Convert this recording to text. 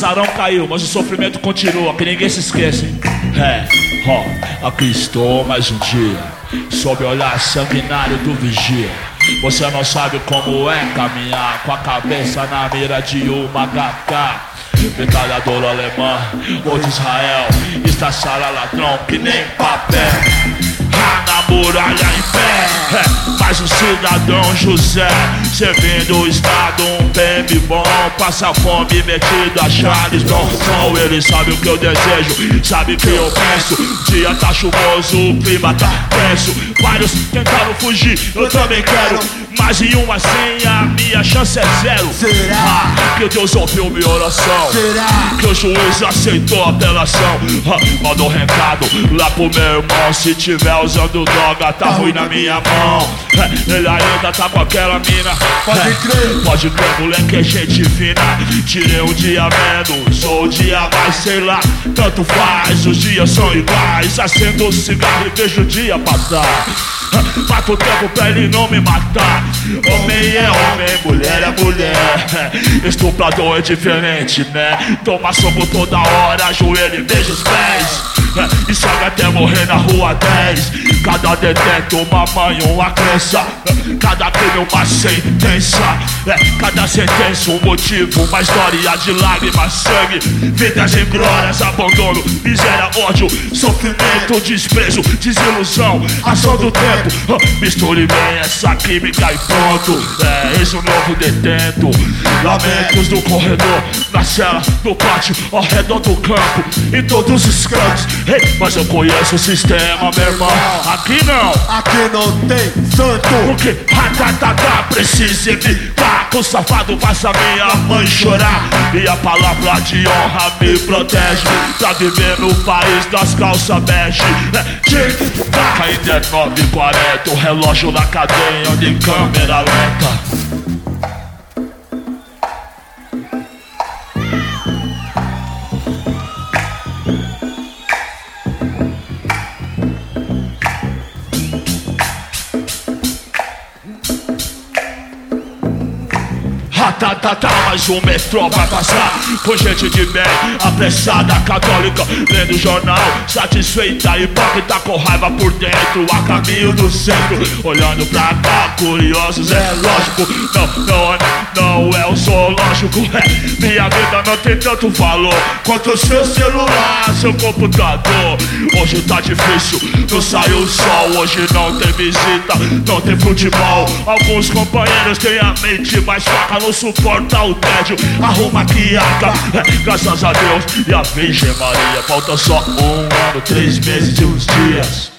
casarão caiu, mas o sofrimento continua, que ninguém se esqueça, hein? Aqui estou mais um dia, sob o olhar sanguinário do vigia. Você não sabe como é caminhar com a cabeça na mira de uma HK. Metralhador alemã ou de Israel, estaçara ladrão que nem papel. Na muralha em pé, mas o cidadão José, servindo o estado um bem bom, passa fome metido a Charles Bronson. Ele sabe o que eu desejo, sabe o que eu penso. O dia tá chuvoso, o clima tá tenso. Vários tentaram fugir, eu também quero, mas em uma senha minha chance é zero. Será que Deus ouviu minha oração? Será que o juiz aceitou a apelação? Mandou recado lá pro meu irmão, se tiver usando droga tá ruim na minha mão. Ele ainda tá com aquela mina. Pode crer, pode crer, moleque é gente fina. Tirei um dia menos ou um dia mais, sei lá, tanto faz, os dias são iguais. Acendo o cigarro e vejo o dia passar. Mato o tempo pra ele não me matar. Homem é homem, mulher é mulher. Estuprador é diferente, né? Toma soco toda hora, ajoelha e beija os pés. E segue até morrer na rua 10. Cada detento uma mãe, uma crença. Cada crime uma sentença. Cada sentença um motivo, uma história de lágrimas, sangue, vidas em glórias, abandono, miséria, ódio, sofrimento, desprezo, desilusão, ação do tempo. Misture bem essa química e pronto. Eis um novo detento. Lamentos do corredor, na cela, no pátio, ao redor do campo, em todos os cantos. Mas eu conheço o sistema, meu irmão. Aqui não tem santo. Porque precisa evitar que o safado faça minha mãe chorar. E a palavra de honra me protege pra viver no país das calças bege. Ainda é 9h40, o relógio na cadeia de câmera lenta. Mais um metrô vai passar com gente de bem, apressada, católica, lendo jornal, satisfeita, hipócrita, com raiva por dentro, a caminho do centro, olhando pra cá, curiosos, é lógico. Não é o zoológico, minha vida não tem tanto valor quanto o seu celular, seu computador. Hoje tá difícil, não sai o sol, hoje não tem visita, não tem futebol. Alguns companheiros têm a mente mais fraca, não suporta o tédio, arruma que aca, graças a Deus e a Virgem Maria. Falta só 1 ano, 3 meses e uns dias